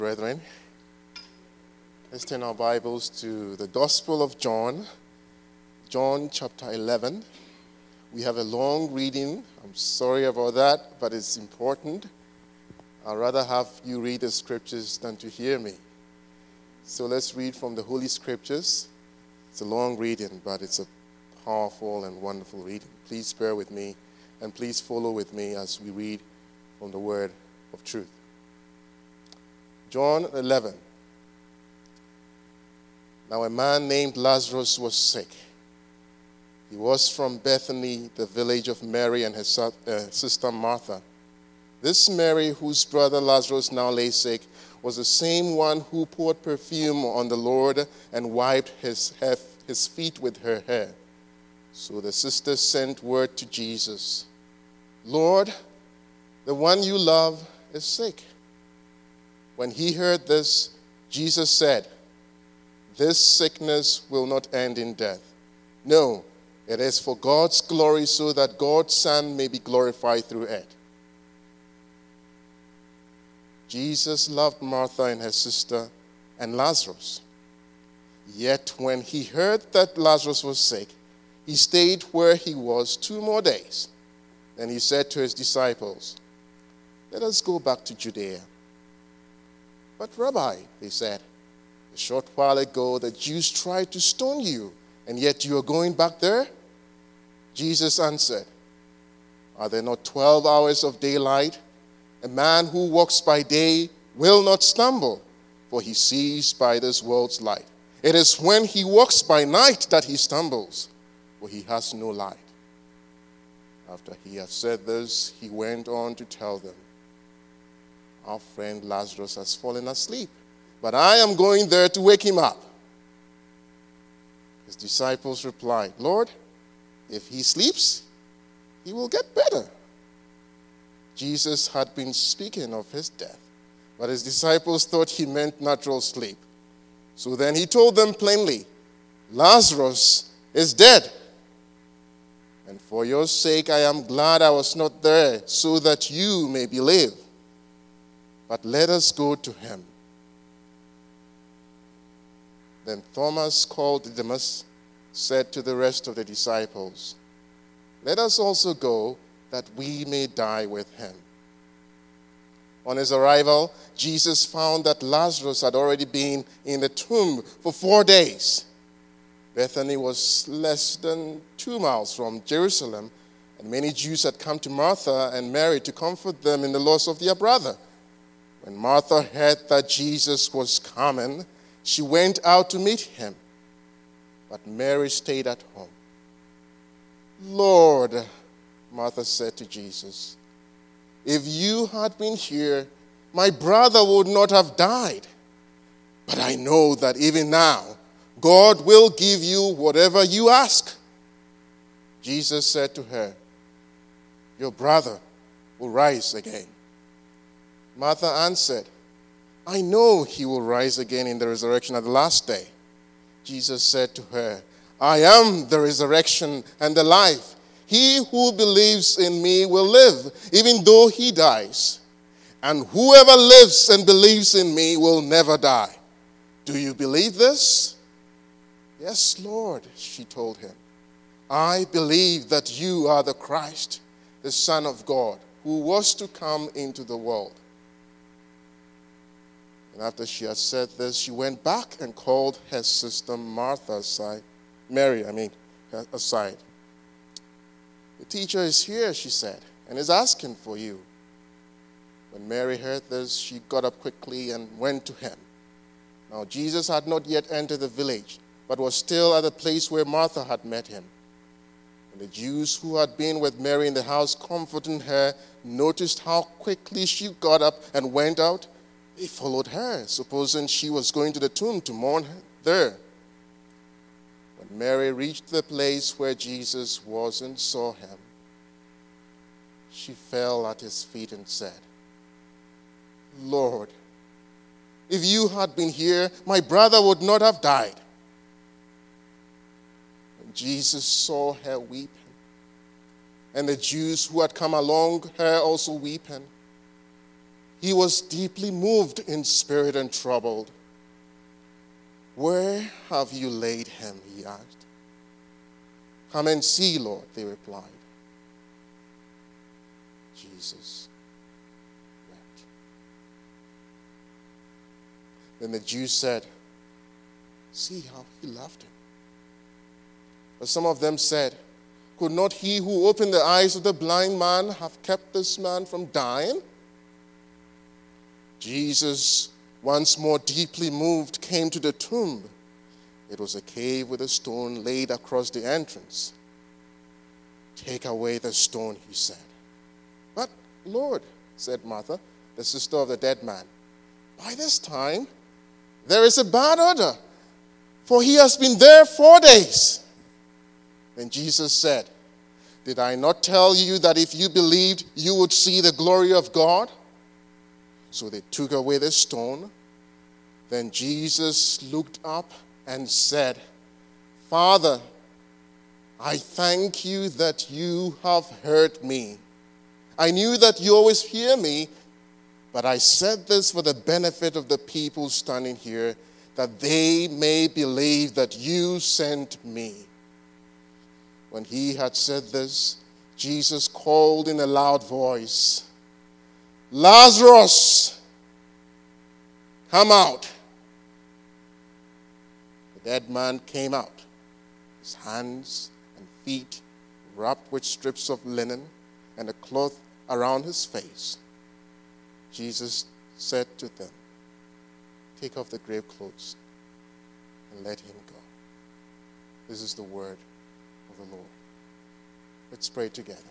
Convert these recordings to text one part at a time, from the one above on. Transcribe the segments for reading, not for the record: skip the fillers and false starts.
Brethren, let's turn our Bibles to the Gospel of John, John chapter 11. We have a long reading. I'm sorry about that, but it's important. I'd rather have you read the scriptures than to hear me. So let's read from the Holy Scriptures. It's a long reading, but it's a powerful and wonderful reading. Please bear with me, and please follow with me as we read from the Word of Truth. John 11. Now a man named Lazarus was sick. He was from Bethany, the village of Mary and her sister Martha. This Mary, whose brother Lazarus now lay sick, was the same one who poured perfume on the Lord and wiped his feet with her hair. So the sister sent word to Jesus, "Lord, the one you love is sick." When he heard this, Jesus said, "This sickness will not end in death. No, it is for God's glory, so that God's Son may be glorified through it." Jesus loved Martha and her sister and Lazarus. Yet when he heard that Lazarus was sick, he stayed where he was 2 more days. Then he said to his disciples, "Let us go back to Judea." "But Rabbi," they said, "a short while ago the Jews tried to stone you, and yet you are going back there?" Jesus answered, "Are there not 12 hours of daylight? A man who walks by day will not stumble, for he sees by this world's light. It is when he walks by night that he stumbles, for he has no light." After he had said this, he went on to tell them, "Our friend Lazarus has fallen asleep, but I am going there to wake him up." His disciples replied, "Lord, if he sleeps, he will get better." Jesus had been speaking of his death, but his disciples thought he meant natural sleep. So then he told them plainly, "Lazarus is dead. And for your sake I am glad I was not there, so that you may believe. But let us go to him." Then Thomas, called Didymus, said to the rest of the disciples, "Let us also go, that we may die with him." On his arrival, Jesus found that Lazarus had already been in the tomb for 4 days. Bethany was less than 2 miles from Jerusalem, and many Jews had come to Martha and Mary to comfort them in the loss of their brother. When Martha heard that Jesus was coming, she went out to meet him, but Mary stayed at home. "Lord," Martha said to Jesus, "if you had been here, my brother would not have died. But I know that even now, God will give you whatever you ask." Jesus said to her, "Your brother will rise again." Martha answered, "I know he will rise again in the resurrection at the last day." Jesus said to her, "I am the resurrection and the life. He who believes in me will live, even though he dies. And whoever lives and believes in me will never die. Do you believe this?" "Yes, Lord," she told him. "I believe that you are the Christ, the Son of God, who was to come into the world." And after she had said this, she went back and called her sister Mary aside. "The teacher is here," she said, "and is asking for you." When Mary heard this, she got up quickly and went to him. Now Jesus had not yet entered the village, but was still at the place where Martha had met him. And the Jews who had been with Mary in the house comforting her noticed how quickly she got up and went out. They followed her, supposing she was going to the tomb to mourn there. When Mary reached the place where Jesus was and saw him, she fell at his feet and said, "Lord, if you had been here, my brother would not have died." When Jesus saw her weeping, and the Jews who had come along her also weeping, he was deeply moved in spirit and troubled. "Where have you laid him?" he asked. "Come and see, Lord," they replied. Jesus wept. Then the Jews said, "See how he loved him." But some of them said, "Could not he who opened the eyes of the blind man have kept this man from dying?" Jesus, once more deeply moved, came to the tomb. It was a cave with a stone laid across the entrance. "Take away the stone," he said. "But Lord," said Martha, the sister of the dead man, "by this time there is a bad odor, for he has been there 4 days." Then Jesus said, "Did I not tell you that if you believed, you would see the glory of God?" So they took away the stone. Then Jesus looked up and said, "Father, I thank you that you have heard me. I knew that you always hear me, but I said this for the benefit of the people standing here, that they may believe that you sent me." When he had said this, Jesus called in a loud voice, "Lazarus, come out." The dead man came out, his hands and feet wrapped with strips of linen and a cloth around his face. Jesus said to them, "Take off the grave clothes and let him go." This is the word of the Lord. Let's pray together.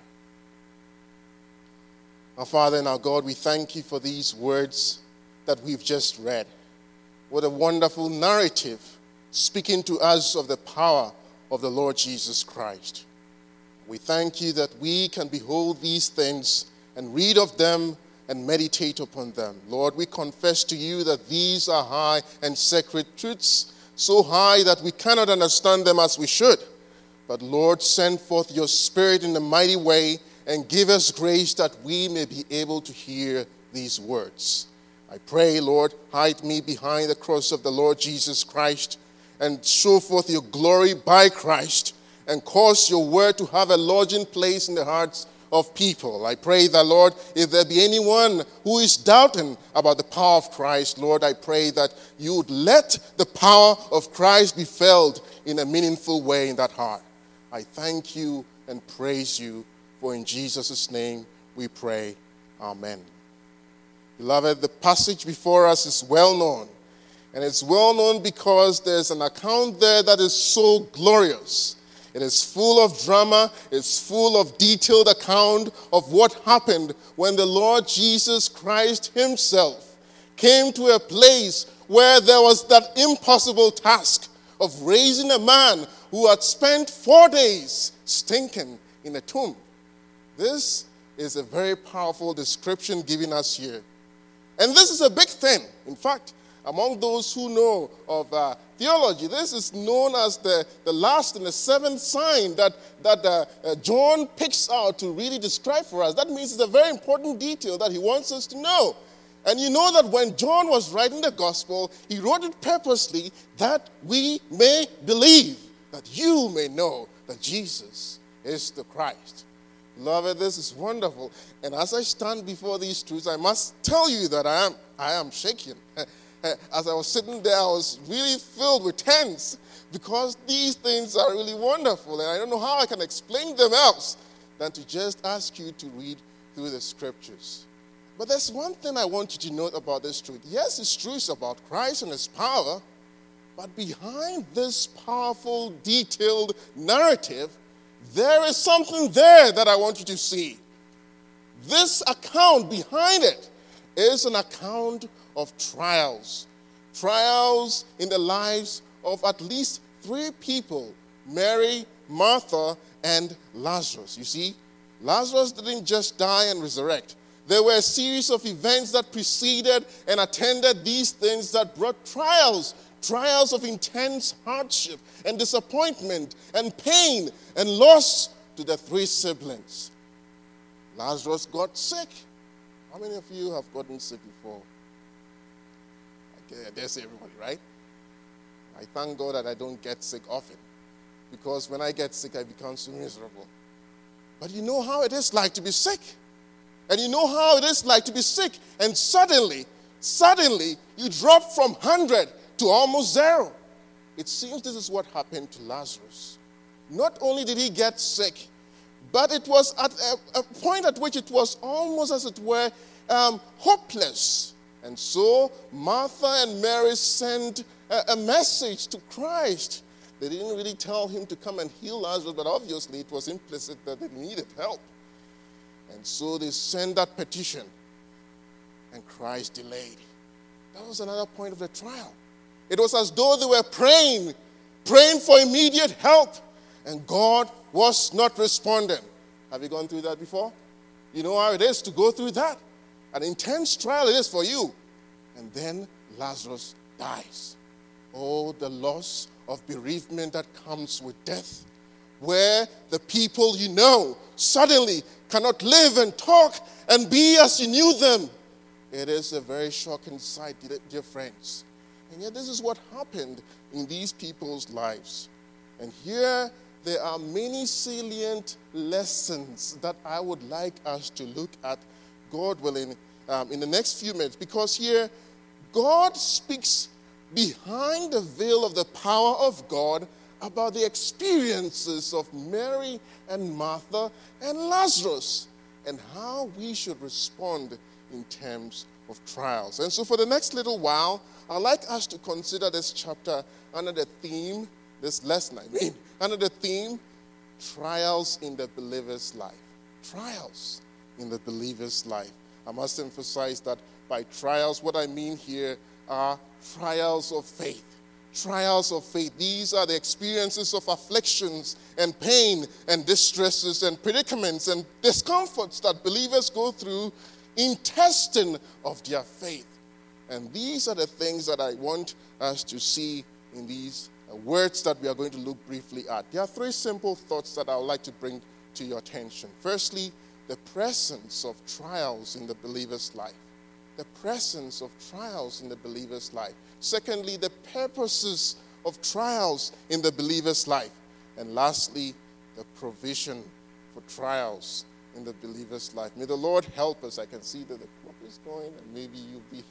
Our Father and our God, we thank you for these words that we've just read. What a wonderful narrative speaking to us of the power of the Lord Jesus Christ. We thank you that we can behold these things and read of them and meditate upon them. Lord, we confess to you that these are high and sacred truths, so high that we cannot understand them as we should. But Lord, send forth your Spirit in a mighty way and give us grace that we may be able to hear these words. I pray, Lord, hide me behind the cross of the Lord Jesus Christ and show forth your glory by Christ and cause your word to have a lodging place in the hearts of people. I pray that, Lord, if there be anyone who is doubting about the power of Christ, Lord, I pray that you would let the power of Christ be felt in a meaningful way in that heart. I thank you and praise you, for in Jesus' name we pray. Amen. Beloved, the passage before us is well known. And it's well known because there's an account there that is so glorious. It is full of drama. It's full of detailed account of what happened when the Lord Jesus Christ himself came to a place where there was that impossible task of raising a man who had spent 4 days stinking in a tomb. This is a very powerful description given us here. And this is a big thing. In fact, among those who know of theology, this is known as the last and the seventh sign that John picks out to really describe for us. That means it's a very important detail that he wants us to know. And you know that when John was writing the gospel, he wrote it purposely that we may believe, that you may know that Jesus is the Christ. Beloved, this is wonderful. And as I stand before these truths, I must tell you that I am shaken. As I was sitting there, I was really filled with tense because these things are really wonderful. And I don't know how I can explain them else than to just ask you to read through the scriptures. But there's one thing I want you to note about this truth. Yes, it's true, it's about Christ and his power. But behind this powerful, detailed narrative, there is something there that I want you to see. This account behind it is an account of trials. Trials in the lives of at least 3 people: Mary, Martha, and Lazarus. You see, Lazarus didn't just die and resurrect. There were a series of events that preceded and attended these things that brought trials of intense hardship and disappointment and pain and loss to the 3 siblings. Lazarus got sick. How many of you have gotten sick before? I dare say everybody, right? I thank God that I don't get sick often, because when I get sick, I become so miserable. But you know how it is like to be sick. And you know how it is like to be sick, and suddenly, you drop from 100 to almost 0. It seems this is what happened to Lazarus. Not only did he get sick, but it was at a point at which it was almost, as it were, hopeless. And so Martha and Mary sent a message to Christ. They didn't really tell him to come and heal Lazarus, but obviously it was implicit that they needed help. And so they sent that petition, and Christ delayed. That was another point of the trial. It was as though they were praying for immediate help, and God was not responding. Have you gone through that before? You know how it is to go through that. An intense trial it is for you. And then Lazarus dies. Oh, the loss of bereavement that comes with death, where the people you know suddenly cannot live and talk and be as you knew them. It is a very shocking sight, dear friends. And yet this is what happened in these people's lives. And here there are many salient lessons that I would like us to look at, God willing, in the next few minutes. Because here, God speaks behind the veil of the power of God about the experiences of Mary and Martha and Lazarus, and how we should respond in terms of trials. And so for the next little while, I'd like us to consider this chapter under the theme, this lesson, under the theme, trials in the believer's life. Trials in the believer's life. I must emphasize that by trials, what I mean here are trials of faith. Trials of faith. These are the experiences of afflictions and pain and distresses and predicaments and discomforts that believers go through in testing of their faith. And these are the things that I want us to see in these words that we are going to look briefly at. There are 3 simple thoughts that I would like to bring to your attention. Firstly, the presence of trials in the believer's life. The presence of trials in the believer's life. Secondly, the purposes of trials in the believer's life. And lastly, the provision for trials in the believer's life. May the Lord help us. I can see that the clock is going, and maybe you'll be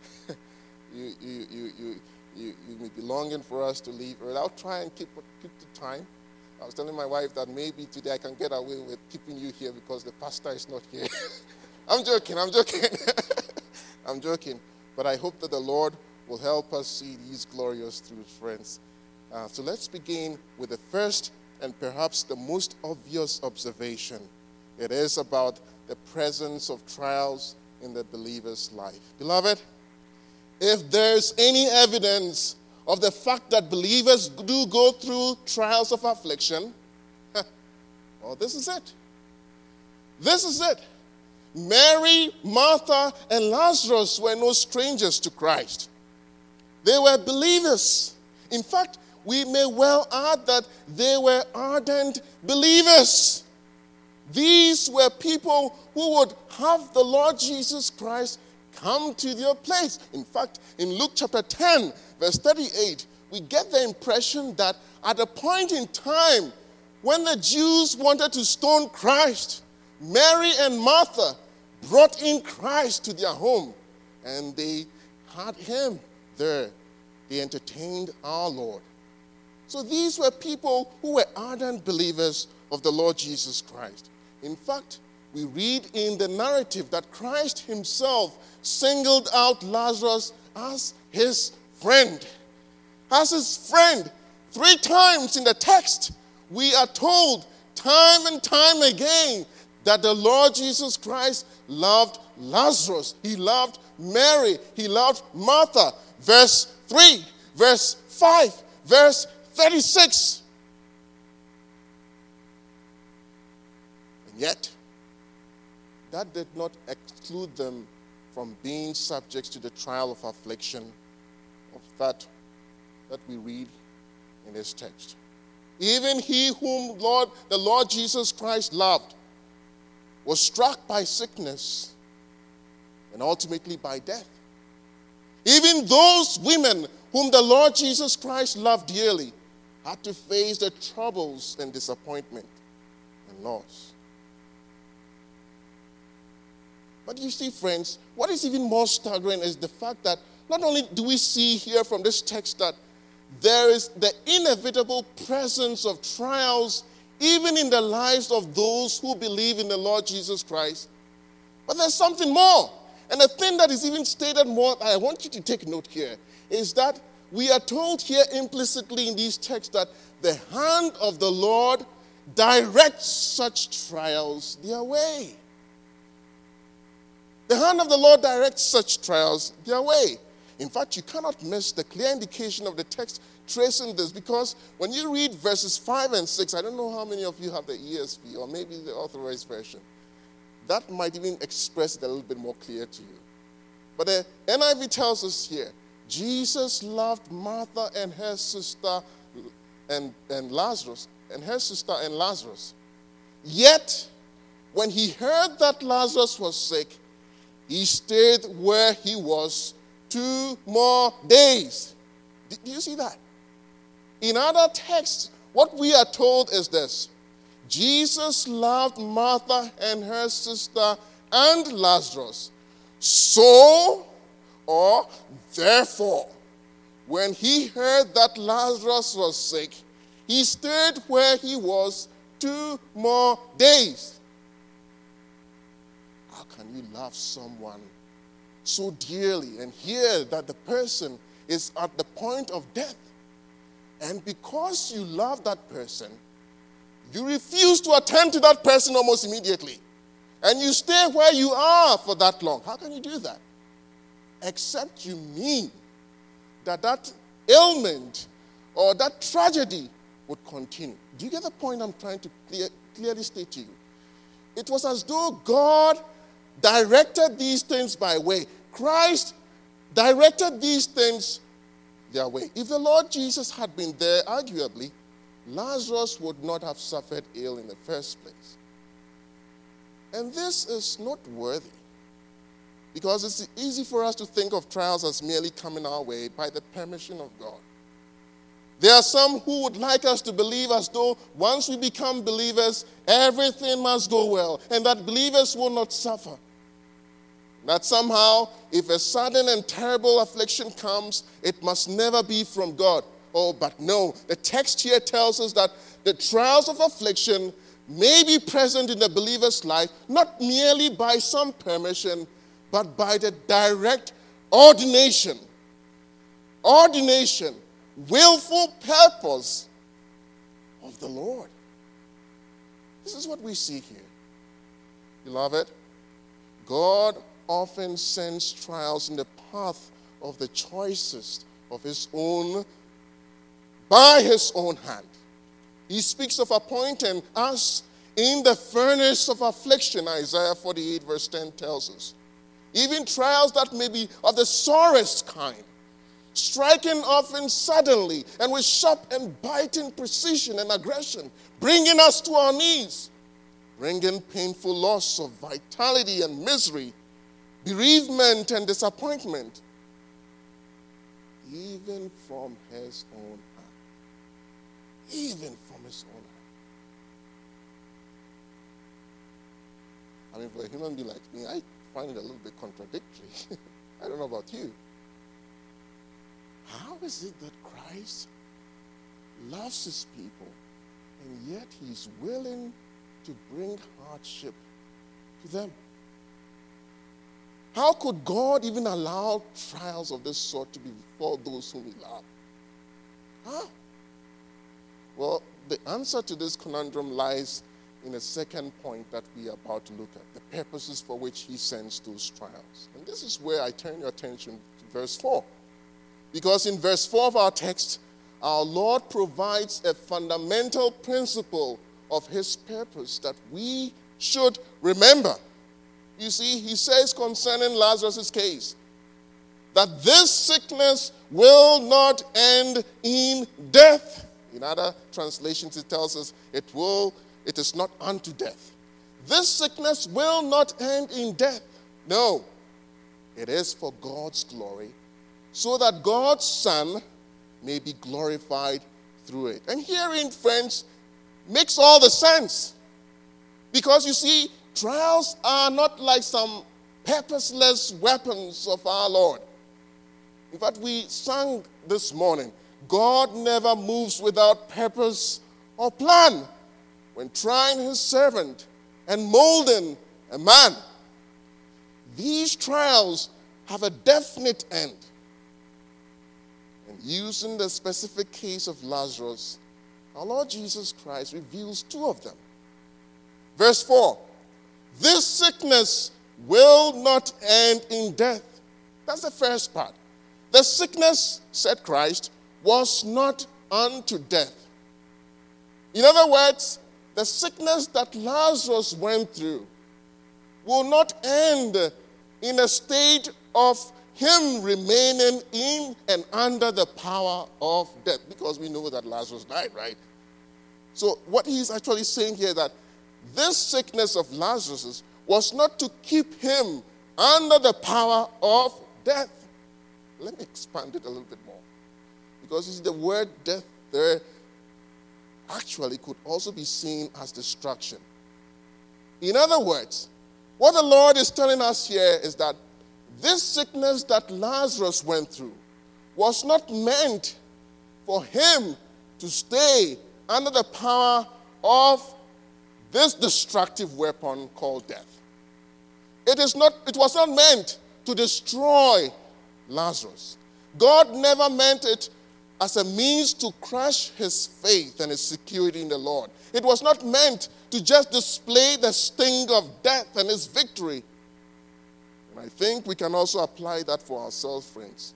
you may be longing for us to leave. Or I'll try and keep the time. I was telling my wife that maybe today I can get away with keeping you here because the pastor is not here. I'm joking. I'm joking. But I hope that the Lord will help us see these glorious truths, friends. So let's begin with the first and perhaps the most obvious observation. It is about the presence of trials in the believer's life. Beloved, if there's any evidence of the fact that believers do go through trials of affliction, well, this is it. This is it. Mary, Martha, and Lazarus were no strangers to Christ. They were believers. In fact, we may well add that they were ardent believers. These were people who would have the Lord Jesus Christ come to their place. In fact, in Luke chapter 10, verse 38, we get the impression that at a point in time when the Jews wanted to stone Christ, Mary and Martha brought in Christ to their home, and they had him there. They entertained our Lord. So these were people who were ardent believers of the Lord Jesus Christ. In fact, we read in the narrative that Christ himself singled out Lazarus as his friend. As his friend. 3 times in the text, we are told time and time again that the Lord Jesus Christ loved Lazarus. He loved Mary. He loved Martha. Verse 3, verse 5, verse 36. And yet, that did not exclude them from being subject to the trial of affliction of that we read in this text. Even he whom the Lord Jesus Christ loved was struck by sickness and ultimately by death. Even those women whom the Lord Jesus Christ loved dearly had to face the troubles and disappointment and loss. But you see, friends, what is even more staggering is the fact that not only do we see here from this text that there is the inevitable presence of trials even in the lives of those who believe in the Lord Jesus Christ, but there's something more. And the thing that is even stated more, I want you to take note here, is that we are told here implicitly in these texts that the hand of the Lord directs such trials their way. The hand of the Lord directs such trials their way. In fact, you cannot miss the clear indication of the text tracing this, because when you read verses 5 and 6, I don't know how many of you have the ESV or maybe the Authorized Version. That might even express it a little bit more clear to you. But the NIV tells us here, Jesus loved Martha and her sister and Lazarus, and her sister and Lazarus. Yet, when he heard that Lazarus was sick, he stayed where he was 2 more days. Do you see that? In other texts, what we are told is this: Jesus loved Martha and her sister and Lazarus. So, or therefore, when he heard that Lazarus was sick, he stayed where he was 2 more days. How can you love someone so dearly and hear that the person is at the point of death, and because you love that person, you refuse to attend to that person almost immediately, and you stay where you are for that long? How can you do that? Except you mean that that ailment or that tragedy would continue. Do you get the point I'm trying to clearly state to you? It was as though God directed these things by way. Christ directed these things their way. If the Lord Jesus had been there, arguably, Lazarus would not have suffered ill in the first place. And this is noteworthy, because it's easy for us to think of trials as merely coming our way by the permission of God. There are some who would like us to believe as though once we become believers, everything must go well, and that believers will not suffer. That somehow, if a sudden and terrible affliction comes, it must never be from God. Oh, but no, the text here tells us that the trials of affliction may be present in the believer's life, not merely by some permission, but by the direct ordination, willful purpose of the Lord. This is what we see here. Beloved, God often sends trials in the path of the choicest of his own, by his own hand. He speaks of appointing us in the furnace of affliction, Isaiah 48 verse 10 tells us. Even trials that may be of the sorest kind, striking often suddenly and with sharp and biting precision and aggression, bringing us to our knees, bringing painful loss of vitality and misery, bereavement and disappointment, even from his own hand. Even from his own hand. I mean, for a human being like me, I find it a little bit contradictory. I don't know about you. How is it that Christ loves his people, and yet he's willing to bring hardship to them? How could God even allow trials of this sort to be before those whom he loved? How? Well, the answer to this conundrum lies in a second point that we are about to look at, the purposes for which he sends those trials. And this is where I turn your attention to verse 4. Because in verse 4 of our text, our Lord provides a fundamental principle of his purpose that we should remember. You see, he says concerning Lazarus' case, that this sickness will not end in death. In other translations, it tells us it is not unto death. This sickness will not end in death. No. It is for God's glory, so that God's Son may be glorified through it. And herein, friends, makes all the sense. Because you see, trials are not like some purposeless weapons of our Lord. In fact, we sang this morning, God never moves without purpose or plan when trying his servant and molding a man. These trials have a definite end. And using the specific case of Lazarus, our Lord Jesus Christ reveals two of them. Verse 4, this sickness will not end in death. That's the first part. The sickness, said Christ, was not unto death. In other words, the sickness that Lazarus went through will not end in a state of him remaining in and under the power of death, because we know that Lazarus died, right? So what he's actually saying here, that this sickness of Lazarus was not to keep him under the power of death. Let me expand it a little bit more. Because you see, the word death there actually could also be seen as destruction. In other words, what the Lord is telling us here is that this sickness that Lazarus went through was not meant for him to stay under the power of this destructive weapon called death. It was not meant to destroy Lazarus. God never meant it as a means to crush his faith and his security in the Lord. It was not meant to just display the sting of death and his victory. And I think we can also apply that for ourselves, friends.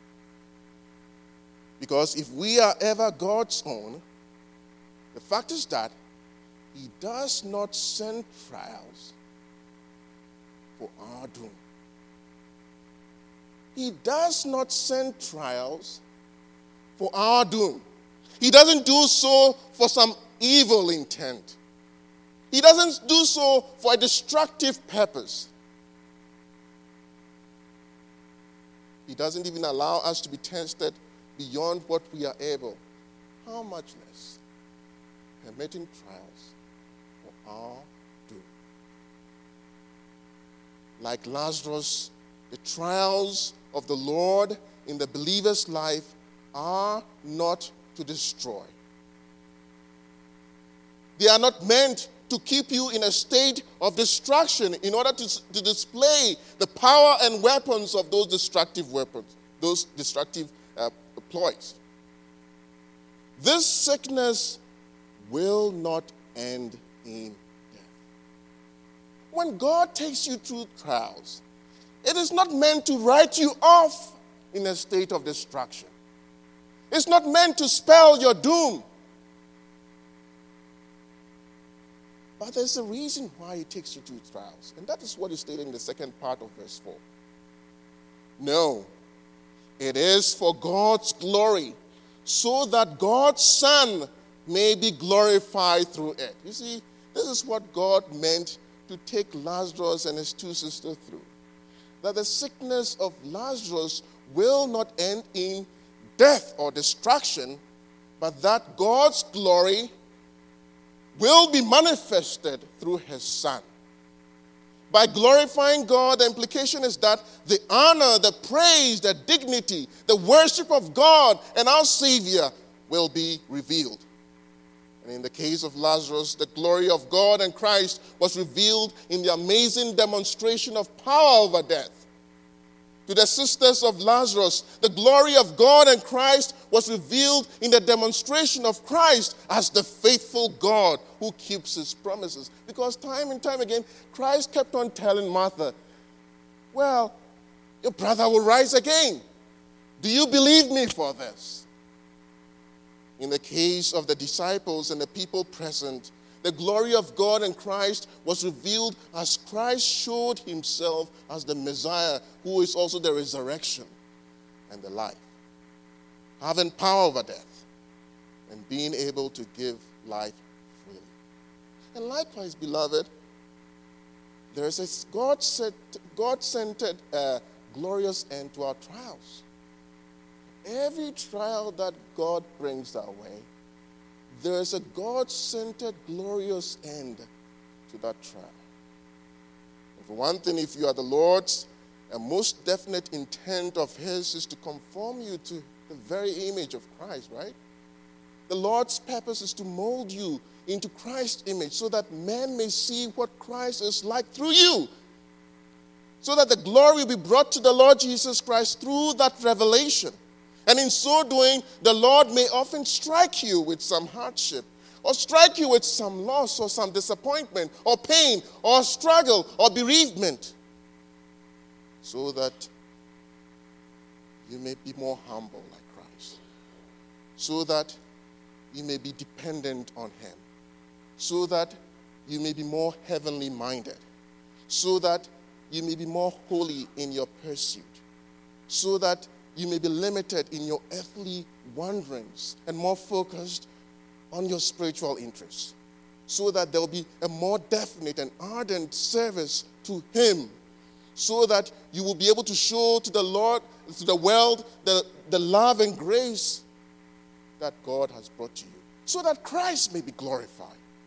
Because if we are ever God's own, the fact is that he does not send trials for our doom. He does not send trials for our doom. He doesn't do so for some evil intent. He doesn't do so for a destructive purpose. He doesn't even allow us to be tested beyond what we are able. How much less permitting trials for our doom? Like Lazarus, the trials of the Lord in the believer's life are not to destroy. They are not meant to keep you in a state of destruction in order to display the power and weapons of those destructive weapons, those destructive ploys. This sickness will not end in death. When God takes you through trials, it is not meant to write you off in a state of destruction. It's not meant to spell your doom. But there's a reason why he takes you through trials. And that is what is stated in the second part of verse 4. No, it is for God's glory, so that God's Son may be glorified through it. You see, this is what God meant to take Lazarus and his two sisters through. That the sickness of Lazarus will not end in death or destruction, but that God's glory will be manifested through his Son. By glorifying God, the implication is that the honor, the praise, the dignity, the worship of God and our Savior will be revealed. And in the case of Lazarus, the glory of God and Christ was revealed in the amazing demonstration of power over death. To the sisters of Lazarus, the glory of God and Christ was revealed in the demonstration of Christ as the faithful God who keeps his promises. Because time and time again, Christ kept on telling Martha, well, your brother will rise again. Do you believe me for this? In the case of the disciples and the people present, the glory of God and Christ was revealed as Christ showed himself as the Messiah, who is also the resurrection and the life, having power over death and being able to give life freely. And likewise, beloved, there is a God-centered glorious end to our trials. Every trial that God brings our way, there is a God-centered, glorious end to that trial. And for one thing, if you are the Lord's, a most definite intent of His is to conform you to the very image of Christ, right? The Lord's purpose is to mold you into Christ's image so that men may see what Christ is like through you. So that the glory will be brought to the Lord Jesus Christ through that revelation. And in so doing, the Lord may often strike you with some hardship, or strike you with some loss, or some disappointment, or pain, or struggle, or bereavement, so that you may be more humble like Christ, so that you may be dependent on Him, so that you may be more heavenly minded, so that you may be more holy in your pursuit, so that you may be limited in your earthly wanderings and more focused on your spiritual interests, so that there will be a more definite and ardent service to Him, so that you will be able to show to the Lord, to the world, the love and grace that God has brought to you, so that Christ may be glorified.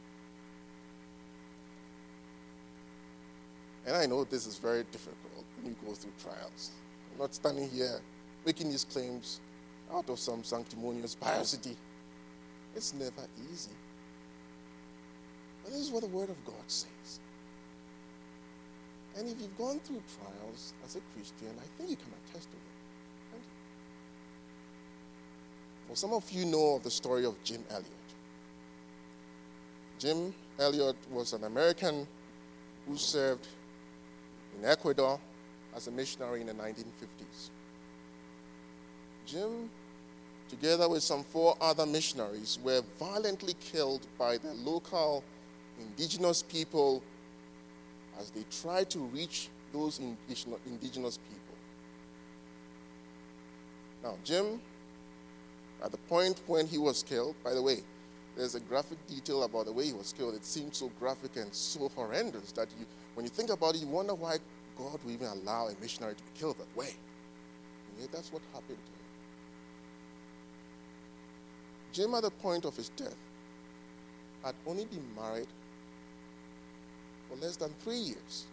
And I know this is very difficult when you go through trials. I'm not standing here making these claims out of some sanctimonious piety. It's never easy. But this is what the Word of God says. And if you've gone through trials as a Christian, I think you can attest to it. Well, some of you know of the story of Jim Elliot. Jim Elliot was an American who served in Ecuador as a missionary in the 1950s. Jim, together with some 4 other missionaries, were violently killed by the local indigenous people as they tried to reach those indigenous people. Now, Jim, at the point when he was killed, by the way, there's a graphic detail about the way he was killed. It seemed so graphic and so horrendous that when you think about it, you wonder why God would even allow a missionary to be killed that way. And yet that's what happened to him. Jim, at the point of his death, had only been married for less than 3 years.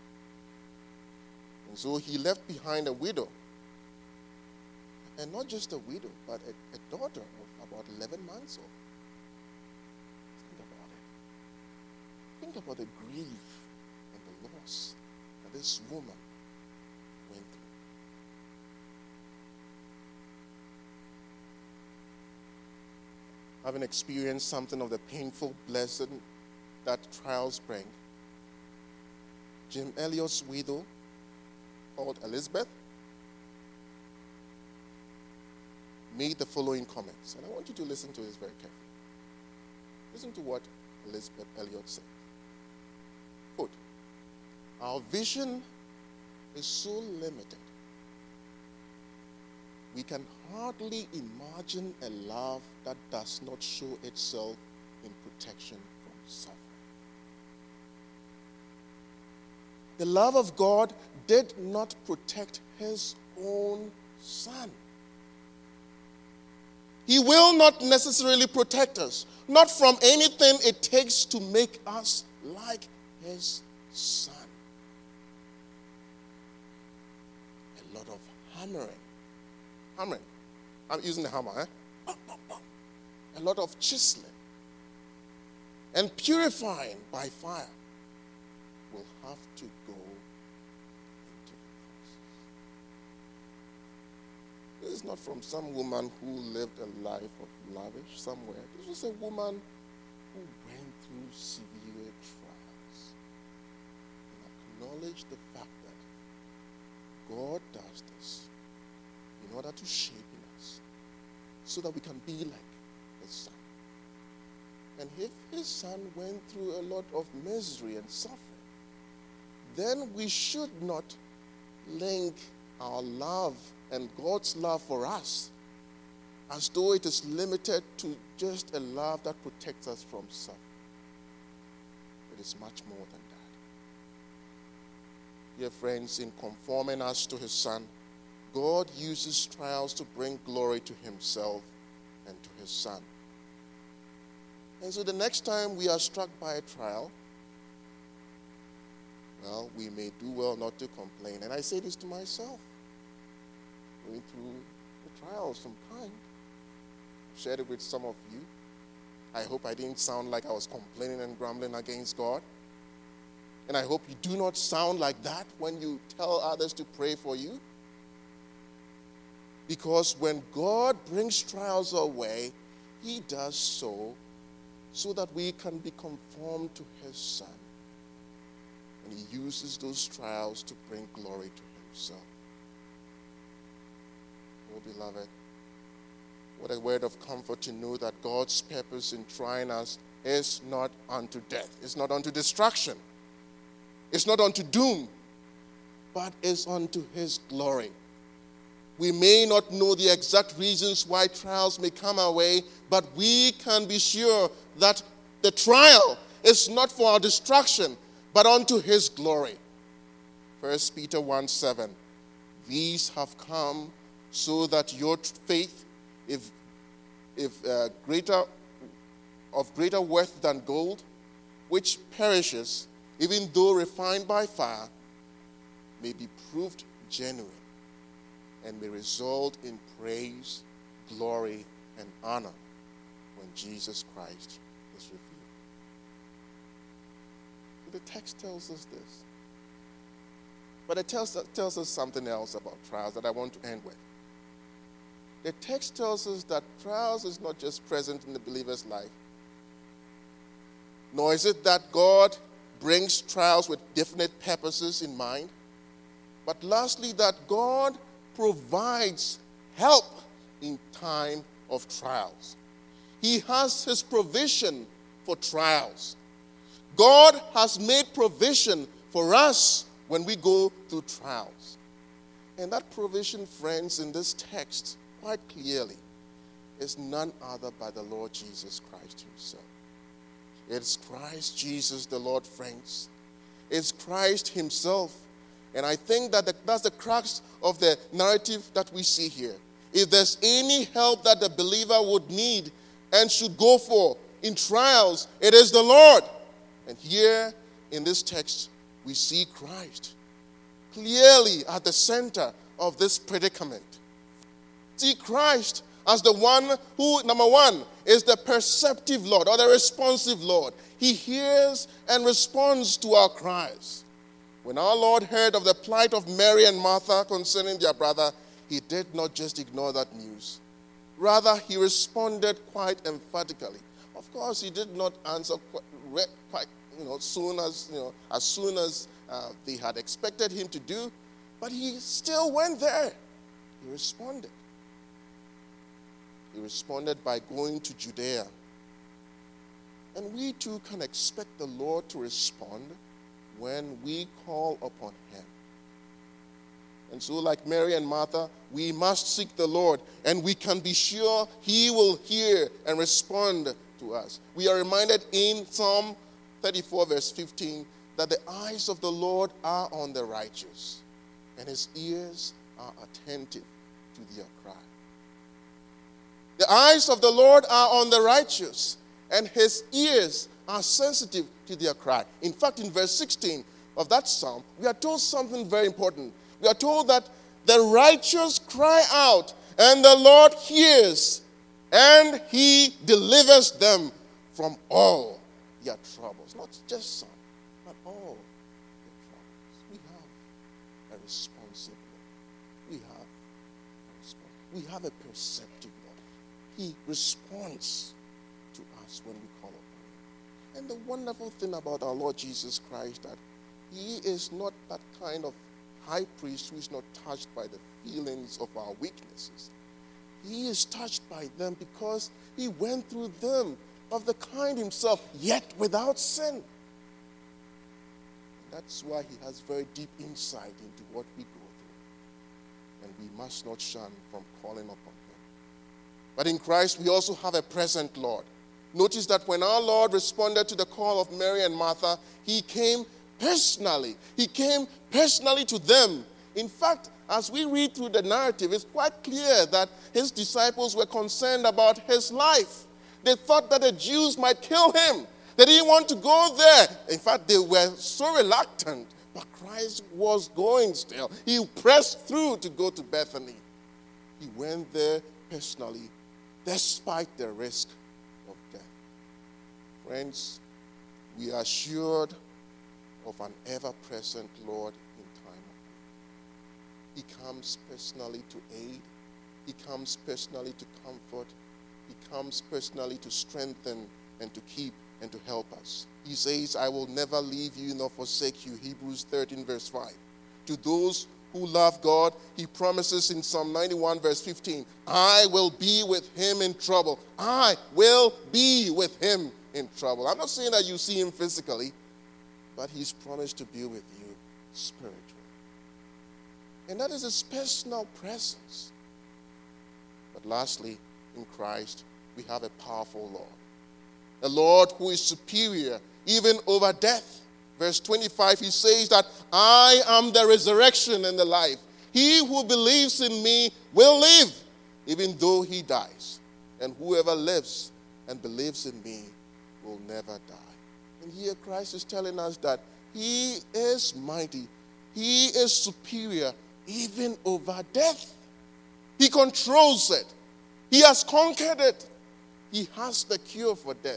And so he left behind a widow. And not just a widow, but a daughter of about 11 months old. Think about it. Think about the grief and the loss that this woman went through. Having experienced something of the painful blessing that trials bring, Jim Elliot's widow, called Elizabeth, made the following comments. And I want you to listen to this very carefully. Listen to what Elizabeth Elliot said. Quote, "Our vision is so limited. We can hardly imagine a love that does not show itself in protection from suffering." The love of God did not protect His own Son. He will not necessarily protect us, not from anything it takes to make us like His Son. A lot of hammering. I'm using the hammer, A lot of chiseling and purifying by fire will have to go into the process. This is not from some woman who lived a life of lavish somewhere. This was a woman who went through severe trials and acknowledged the fact that God does this in order to shape in us so that we can be like His Son. And if His Son went through a lot of misery and suffering, then we should not link our love and God's love for us as though it is limited to just a love that protects us from suffering. It is much more than that. Dear friends, in conforming us to his Son, God uses trials to bring glory to himself and to his Son. And so the next time we are struck by a trial, well, we may do well not to complain. And I say this to myself, going through the trial of some kind. Shared it with some of you. I hope I didn't sound like I was complaining and grumbling against God. And I hope you do not sound like that when you tell others to pray for you. Because when God brings trials our way, he does so that we can be conformed to his Son. And he uses those trials to bring glory to himself. Oh, beloved, what a word of comfort to know that God's purpose in trying us is not unto death. It's not unto destruction. It's not unto doom, but is unto his glory. We may not know the exact reasons why trials may come our way, but we can be sure that the trial is not for our destruction, but unto his glory. 1 Peter 1:7. These have come so that your faith, if of greater worth than gold, which perishes, even though refined by fire, may be proved genuine and may result in praise, glory, and honor when Jesus Christ is revealed. The text tells us this. But it tells us something else about trials that I want to end with. The text tells us that trials is not just present in the believer's life, nor is it that God brings trials with definite purposes in mind, but lastly, that God provides help in time of trials. He has his provision for trials. God has made provision for us when we go through trials. And that provision, friends, in this text, quite clearly, is none other by the Lord Jesus Christ himself. It's Christ Jesus the Lord, friends. It's Christ himself. And I think that that's the crux of the narrative that we see here. If there's any help that the believer would need and should go for in trials, it is the Lord. And here in this text, we see Christ clearly at the center of this predicament. See Christ as the one who, number one, is the perceptive Lord or the responsive Lord. He hears and responds to our cries. When our Lord heard of the plight of Mary and Martha concerning their brother, he did not just ignore that news. Rather, he responded quite emphatically. Of course, he did not answer quite as soon as they had expected him to do, but he still went there. He responded. He responded by going to Judea. And we too can expect the Lord to respond when we call upon him. And so, like Mary and Martha, we must seek the Lord, and we can be sure he will hear and respond to us. We are reminded in Psalm 34, verse 15, that the eyes of the Lord are on the righteous, and his ears are attentive to their cry. The eyes of the Lord are on the righteous, and his ears are sensitive to their cry. In fact, in verse 16 of that psalm, we are told something very important. We are told that the righteous cry out, and the Lord hears, and he delivers them from all their troubles. Not just some, but all their troubles. We have a responsible Lord. We have a perceptive Lord. He responds to us when we call upon him. And the wonderful thing about our Lord Jesus Christ, that he is not that kind of high priest who is not touched by the feelings of our weaknesses. He is touched by them because he went through them of the kind himself, yet without sin. And that's why he has very deep insight into what we go through. And we must not shun from calling upon him. But in Christ, we also have a present Lord. Notice that when our Lord responded to the call of Mary and Martha, he came personally. He came personally to them. In fact, as we read through the narrative, it's quite clear that his disciples were concerned about his life. They thought that the Jews might kill him. They didn't want to go there. In fact, they were so reluctant. But Christ was going still. He pressed through to go to Bethany. He went there personally, despite the risk of death. Friends, we are assured of an ever-present Lord in time of need. He comes personally to aid. He comes personally to comfort. He comes personally to strengthen and to keep and to help us. He says, I will never leave you nor forsake you. Hebrews 13 verse 5. To those who love God, he promises in Psalm 91 verse 15, I will be with him in trouble. I will be with him in trouble. I'm not saying that you see him physically, but he's promised to be with you spiritually. And that is his personal presence. But lastly, in Christ, we have a powerful Lord. A Lord who is superior even over death. Verse 25, he says that I am the resurrection and the life. He who believes in me will live, even though he dies. And whoever lives and believes in me will never die. And here Christ is telling us that he is mighty. He is superior even over death. He controls it. He has conquered it. He has the cure for death.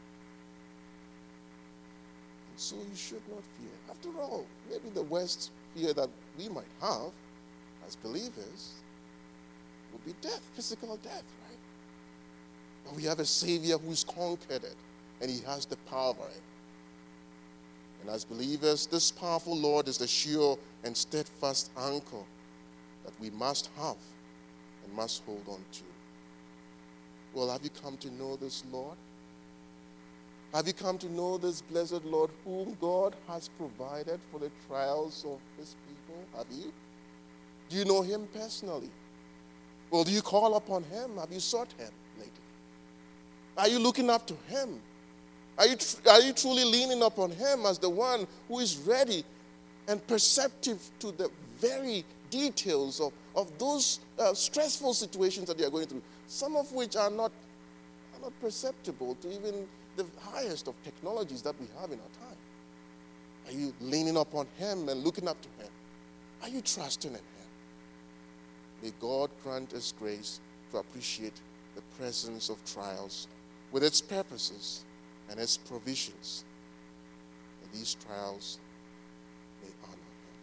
So you should not fear. After all, maybe the worst fear that we might have as believers will be death, physical death, right? But we have a Savior who's conquered it, and he has the power over it. And as believers, this powerful Lord is the sure and steadfast anchor that we must have and must hold on to. Well, have you come to know this Lord? Have you come to know this blessed Lord whom God has provided for the trials of his people? Have you? Do you know him personally? Well, do you call upon him? Have you sought him lately? Are you looking up to him? Are you truly leaning upon him as the one who is ready and perceptive to the very details of those stressful situations that you are going through, some of which are not perceptible to even the highest of technologies that we have in our time? Are you leaning upon him and looking up to him? Are you trusting in him? May God grant us grace to appreciate the presence of trials with its purposes and its provisions. And these trials may honor him.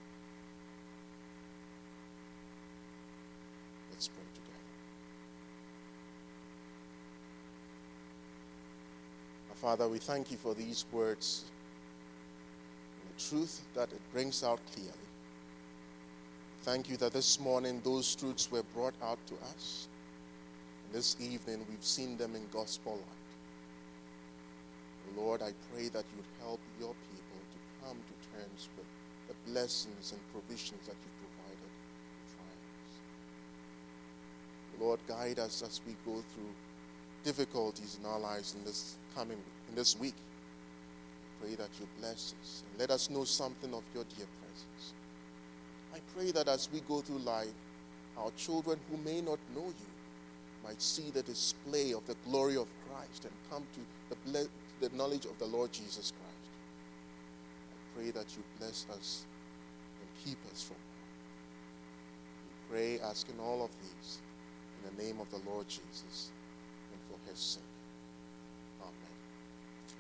Let's pray together. Father, we thank you for these words and the truth that it brings out clearly. Thank you that this morning those truths were brought out to us. And this evening we've seen them in gospel light. Lord, I pray that you would help your people to come to terms with the blessings and provisions that you've provided in trials. Lord, guide us as we go through difficulties in our lives in this week. I pray that you bless us and let us know something of your dear presence. I pray that as we go through life, our children who may not know you might see the display of the glory of Christ and come to the knowledge of the Lord Jesus Christ. I pray that you bless us and keep us from harm. We pray, asking all of these in the name of the Lord Jesus and for his sake.